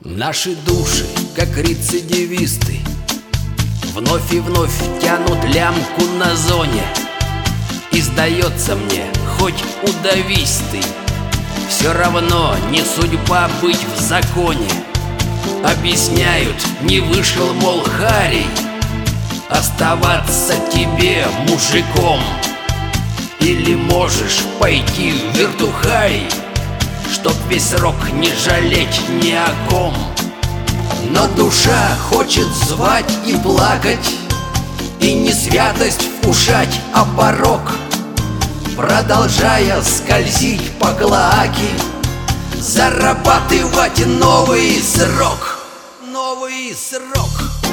Наши души, как рецидивисты, вновь и вновь тянут лямку на зоне. И сдается мне, хоть удавись ты, все равно не судьба быть в законе. Объясняют, не вышел, мол, Харий, оставаться тебе мужиком. Или можешь пойти в вертухай, чтоб весь рок не жалеть ни о ком. Но душа хочет звать и плакать, и не святость вкушать, а порок, продолжая скользить по клоаке, зарабатывать новый срок. Новый срок.